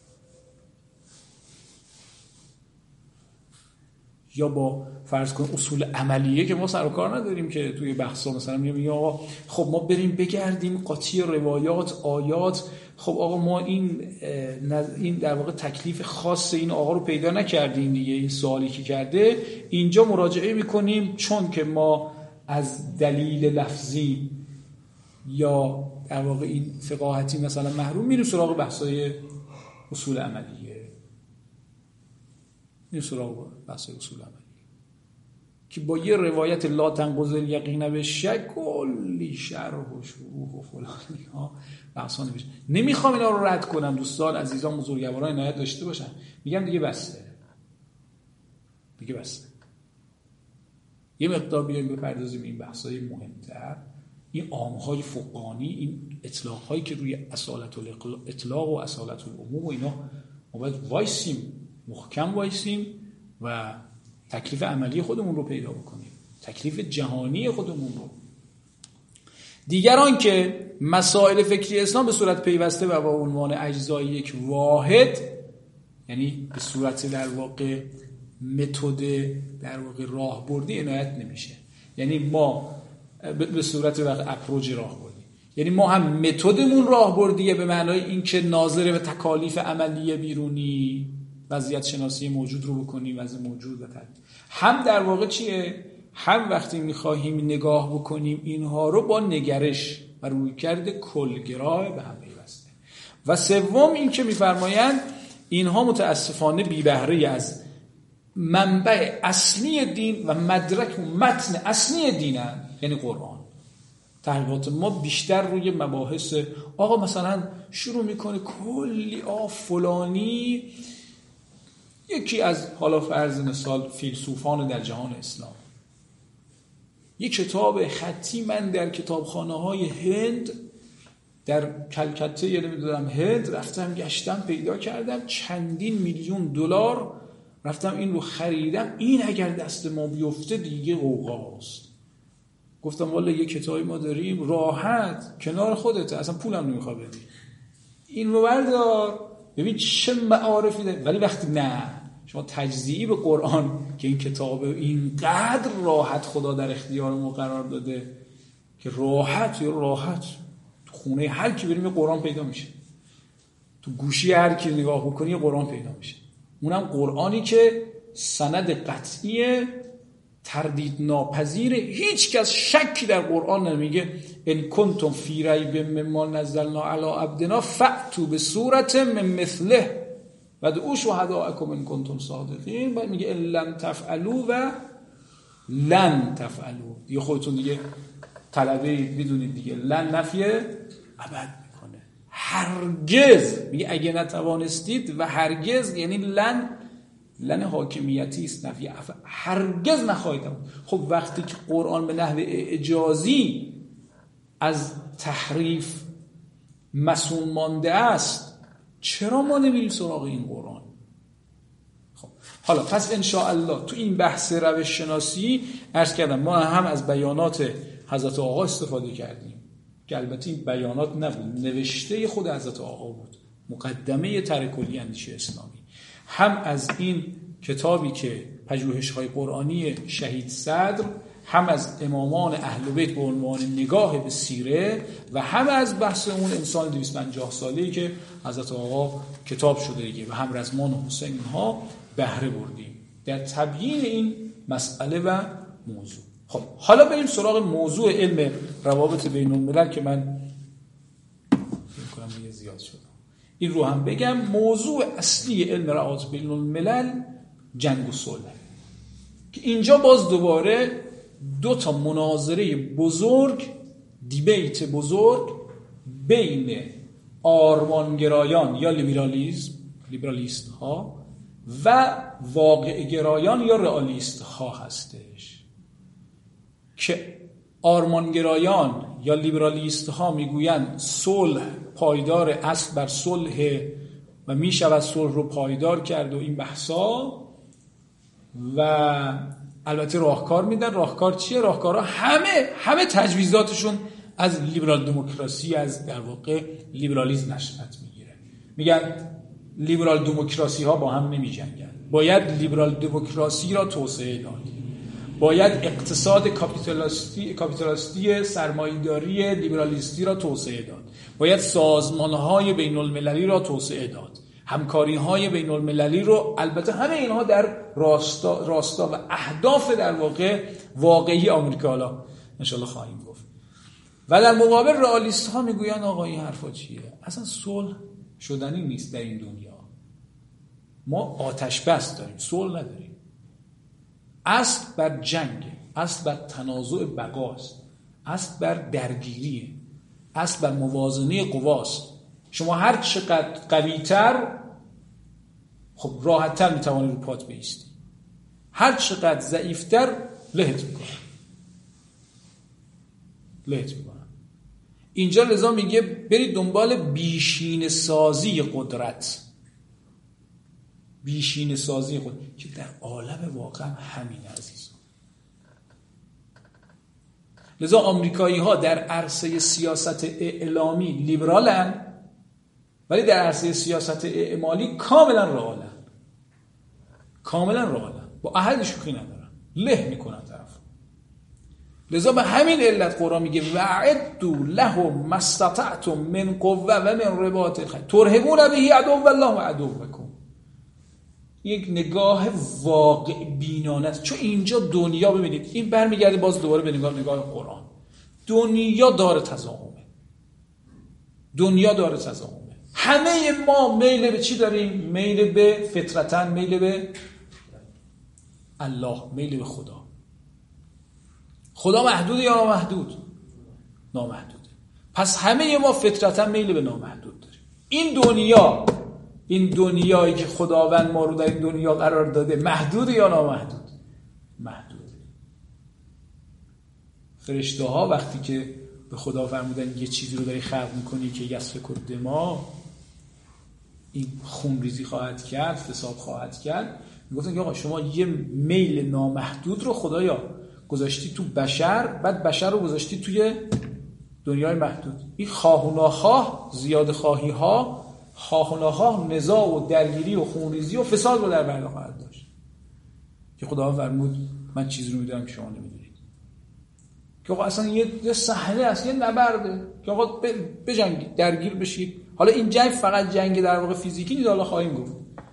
یا با فرض کن اصول عملیه که ما سر و کار نداریم که توی بحثا مثلا میگم آقا خب ما بریم بگردیم قاطی روایات آیات، خب آقا ما این در واقع تکلیف خاص این آقا رو پیدا نکردیم دیگه، این سوالی که کرده اینجا مراجعه میکنیم چون که ما از دلیل لفظی یا در واقع این فقاهتی مثلا محروم میریم سراغ بحثای اصول عملیه، این سراغ بحث اصول عملی که با یه روایت لا تنقض الیقین به شک کلی شرح و شروح و فلانی ها بحثا نمیشه. نمیخوام اینا رو رد کنم دوستان عزیزان بزرگواران عنایت داشته باشن، میگم دیگه بسته، یه مقدار بیایم بپردازیم این بحثای مهمتر این عامهای فوقانی، این اطلاق‌هایی که روی اصالت الاطلاق و اصالت العموم و اینا ما باید وایسیم، محکم وایسیم و تکلیف عملی خودمون رو پیدا بکنیم، تکلیف جهانی خودمون رو. دیگران که مسائل فکری اسلام به صورت پیوسته و با عنوان اجزای یک واحد، یعنی به صورت در واقع متد در واقع راهبردی عنایت نمیشه، یعنی ما به صورت اپروچ راهبردی، یعنی ما هم متدمون راهبردیه به معنای اینکه ناظر به تکالیف عملی بیرونی وضعیت شناسی موجود رو بکنیم، وضع موجود و هم در واقع چیه؟ هم وقتی میخواهیم نگاه بکنیم اینها رو با نگرش و رویکرد کلگرا به هم پیوسته. و سوم این که میفرمایند اینها متاسفانه بی بهره از منبع اصلی دین و مدرک و متن اصلی دینن، یعنی قرآن. تحقیقات ما بیشتر روی مباحث آقا مثلا شروع میکنه کلی فلانی یکی از حالا فرض مثال فیلسوفان در جهان اسلام، یک کتاب خطی من در کتابخانه‌های هند در کلکته یه نمیدونم هند رفتم گشتم پیدا کردم، چندین میلیون دلار رفتم این رو خریدم، این اگر دست ما بیفته دیگه غوغاست. گفتم والا یه کتابی ما داریم راحت کنار خودته، اصلا پولم نمیخواد بدی، این رو بردار ببین چه معارفی داره. ولی وقتی نه شما تجزیه‌ای به قرآن که این کتاب اینقدر راحت خدا در اختیار ما قرار داده که راحت تو خونه هر کی بریم قرآن پیدا میشه، تو گوشی هر کی نگاه بکنی قرآن پیدا میشه، اونم قرآنی که سند قطعیه، تردید ناپذیر، هیچ کس شکی در قرآن نمیگه ان کنتم فی ریب مما نزلنا علی عبدنا فأتوا بسورة من مثله ودعوا شهداءکم ان کنتم صادقین. بعد میگه ان لم تفعلوا و لن تفعلوا، دیگه خودتون دیگه طلبه میدونید دیگه، لن نفیه ابد میکنه، هرگز میگه اگه نتوانستید و هرگز یعنی لن حاکمیتی است، نفی هرگز نخواهید. خب وقتی که قرآن به نحو اعجازی از تحریف مسون مانده است، چرا ما نمیریم سراغ این قرآن؟ خب حالا پس انشاءالله تو این بحث روش شناسی عرض کردم ما هم از بیانات حضرت آقا استفاده کردیم که البته این بیانات نبود، نوشته خود حضرت آقا بود، مقدمه طرح کلی اندیشه اسلامی، هم از این کتابی که پژوهش‌های قرآنی شهید صدر، هم از امامان اهل بیت به عنوان نگاه به سیره، و هم از بحث اون انسان 250 ساله‌ای که حضرت آقا کتاب شده دیگه و هم رضوان و حسین اینها بهره بردیم در تبیین این مسئله و موضوع. خب حالا بریم سراغ موضوع علم روابط بین الملل که من فکر کنم دیگه زیاد شد. این رو هم بگم، موضوع اصلی علم روابط بین الملل جنگ و صلح، که اینجا باز دوباره دو تا مناظره بزرگ، دیبیت بزرگ بین آرمانگرایان یا لیبرالیست ها و واقع گرایان یا رئالیست ها هستش، که آرمانگرایان یا لیبرالیست ها میگویند صلح پایدار، اصل بر صلح و میشود صلح رو پایدار کرد و این بحثا، و البته راهکار میدن. راهکار چیه؟ راهکارها همه تجویزاتشون از لیبرال دموکراسی، از در واقع لیبرالیسم نشأت میگیره. میگن لیبرال دموکراسی ها با هم نمیجنگن، باید لیبرال دموکراسی را توسعه داد، باید اقتصاد کاپیتالیستی سرمایه‌داری لیبرالیستی را توسعه داد، باید سازمان‌های بین‌المللی را توسعه داد، همکاری‌های بین‌المللی رو، البته همه اینها در راستا و اهداف در واقع واقعی آمریکا حالا انشالله خواهیم گفت. و در مقابل رئالیست ها میگویند آقا این حرفا چیه؟ اصلا صلح شدنی نیست در این دنیا، ما آتش بس داریم، صلح نداریم. اصل بر جنگ، اصل بر تنازع بقاست، اصل بر درگیریه، اصل بر موازنه قواست. شما هر چقدر قوی‌تر خب راحت‌تر میتوانی رو پات بایستی، هر چقدر ضعیف‌تر لهت میکنن. اینجا لذا میگه برید دنبال بیشین سازی قدرت، بیشین سازی قدرت که در عالم واقع همین عزیزان. لذا آمریکایی ها در عرصه سیاست اعلامی لیبرالن، ولی در عرصه سیاست اعمالی کاملا رئالن، کاملا رئالن، با احد شوخی ندارن، له میکنن طرف. لذا به همین علت قرآن میگه وَأَعِدُّوا لَهُم مَّا اسْتَطَعْتُم مِّن قُوَّةٍ وَمِن رِّبَاطِ الْخَيْلِ تُرْهِبُونَ بِهِ عَدُوَّ اللَّهِ وَعَدُوَّكُمْ. یک نگاه واقع بینانه است. چون اینجا دنیا، ببینید این برمیگرده باز دوباره به نگاه قرآن، دنیا داره تضاهمه، دنیا داره تضاهمه. همه ما میل به چی داریم؟ میل به فطرتاً، میل به الله، میل به خدا. خدا محدود یا نامحدود؟ نامحدوده. پس همه ما فطرتاً میل به نامحدود داریم. این دنیایی که خداوند ما رو در این دنیا قرار داده محدود یا نامحدود؟ محدود. فرشته ها وقتی که به خدا فرمودن یه چیزی رو داری خلق میکنی که یسفک الدماء، این خونریزی خواهد کرد، فساد خواهد کرد، میگفتن که آقا شما یه میل نامحدود رو خدایا گذاشتی تو بشر، بعد بشر رو گذاشتی توی دنیای محدود. این خواه و ناخواه، زیاد خواهی ها، خواه و ناخواه، نزاع و درگیری و خونریزی و فساد رو در بر خواهد داشت که خدا فرمود من چیزی رو میدونم که شما نمیدونید. که آقا اصلا یه صحنه است، یه نبرده که آقا بجنگید، درگیر بشید. حالا این جنگ فقط جنگ در واقع فیزیکی نیست، حالا خواهیم گفت.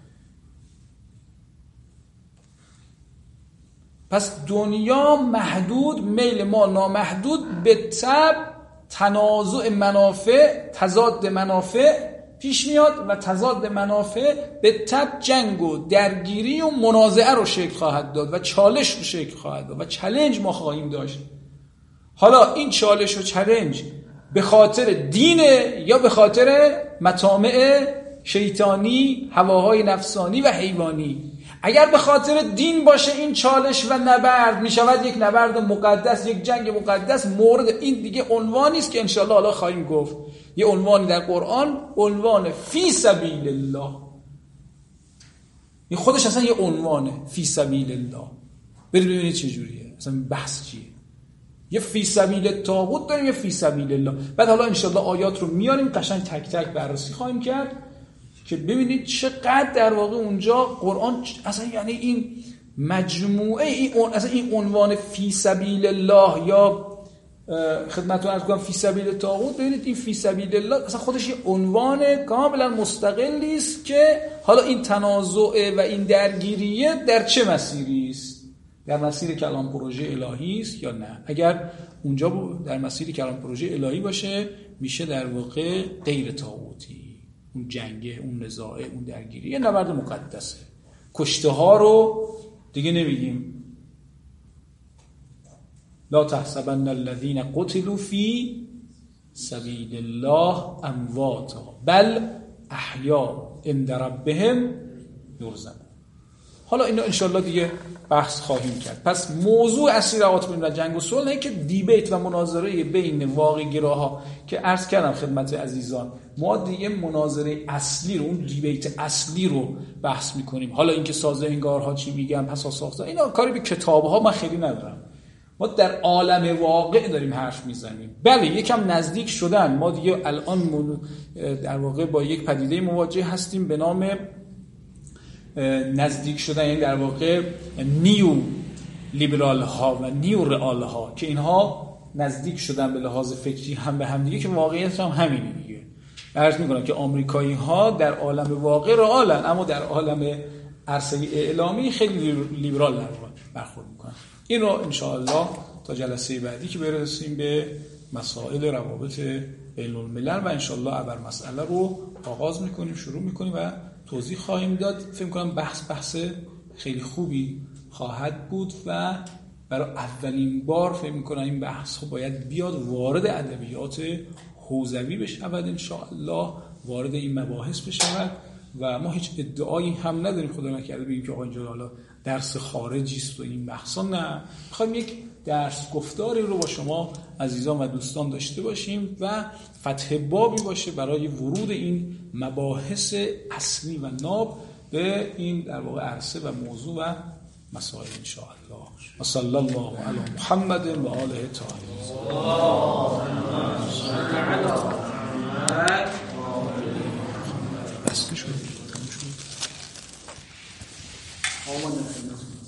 پس دنیا محدود، میل ما نامحدود، به تبع تنازع منافع، تضاد منافع پیش میاد و تضاد منافع به تبع جنگ و درگیری و منازعه رو شکل خواهد داد و چالش رو شکل خواهد داد و چالش ما خواهیم داشت. حالا این چالش و چالش به خاطر دینه یا به خاطر مطامع شیطانی، هواهای نفسانی و حیوانی. اگر به خاطر دین باشه این چالش و نبرد می شود یک نبرد مقدس، یک جنگ مقدس. مورد این دیگه عنوانی است که انشاءالله حالا خواهیم گفت. یه عنوانی در قرآن، عنوان فی سبیل الله. این خودش اصلا یه عنوانه، فی سبیل الله. برید ببینید چه جوریه، اصلا بحث چیه. یه فی سبیل طاغوت داریم، یه فی سبیل الله. بعد حالا انشاءالله آیات رو میاریم قشنگ تک تک بررسی خواهیم کرد که ببینید چقدر در واقع اونجا قرآن اصلا یعنی این مجموعه این عنوان فی سبیل الله یا خدمتتون عرض کنم فی سبیل طاغوت، ببینید این فی سبیل الله اصلا خودش یه عنوان کاملا مستقلی است که حالا این تنازع و این درگیریه در چه مسیری است؟ در مسیر کلام پروژه الهی است یا نه؟ اگر اونجا در مسیر کلام پروژه الهی باشه میشه در واقع غیر طاغوتی. اون جنگه، اون نزاعه، اون درگیری یه نبرد مقدسه. کشته ها رو دیگه نمیگیم. لا تحسبن الذين قتلوا في سبيل الله امواتا بل احیاء عند ربهم یرزقون. حالا اینو انشالله دیگه بحث خواهیم کرد. پس موضوع اصلی روابط بین جنگ و صلح اینه که دیبیت و مناظره بین واقع گراها که عرض کردم خدمت عزیزان، ما دیگه مناظره اصلی رو، اون دیبیت اصلی رو بحث میکنیم. حالا اینکه سازه انگارها چی میگن، پسا ساخته، اینا کاری به کتابها من خیلی ندارم. ما در عالم واقع داریم حرف میزنیم. بله یکم نزدیک شدن، ما دیگه الان در واقع با یک پدیده مواجه هستیم به نام نزدیک شدن، یعنی در واقع نیو لیبرال ها و نیو رئال ها که اینها نزدیک شدن به لحاظ فکری هم به هم دیگه، که واقعیت هم همینه دیگه. عرض میکنم که آمریکایی ها در عالم واقع رئالن، اما در عالم عرصه اعلامی خیلی لیبرال برخورد میکنن. این رو انشاءالله تا جلسه بعدی که برسیم به مسائل روابط بین الملل و انشاءالله اول مسئله رو آغاز میکنیم، شروع میکنیم و توضیح خواهیم داد. فکر کنم بحث خیلی خوبی خواهد بود و برای اولین بار فکر میکنم این بحث ها باید بیاد وارد ادبیات حوزوی بشود، انشاءالله وارد این مباحث بشود و ما هیچ ادعایی هم نداریم، خدا نکرده بگیم که آقا اینجا حالا درس خارجی است و این بحثا، نه، می‌خوایم یک درس گفتاری رو با شما عزیزان و دوستان داشته باشیم و فتح بابی باشه برای ورود این مباحث اصلی و ناب به این در واقع عرصه و موضوع و مسائل ان شاء الله. و صلی الله علی محمد و آله الطاهرین. بس شد.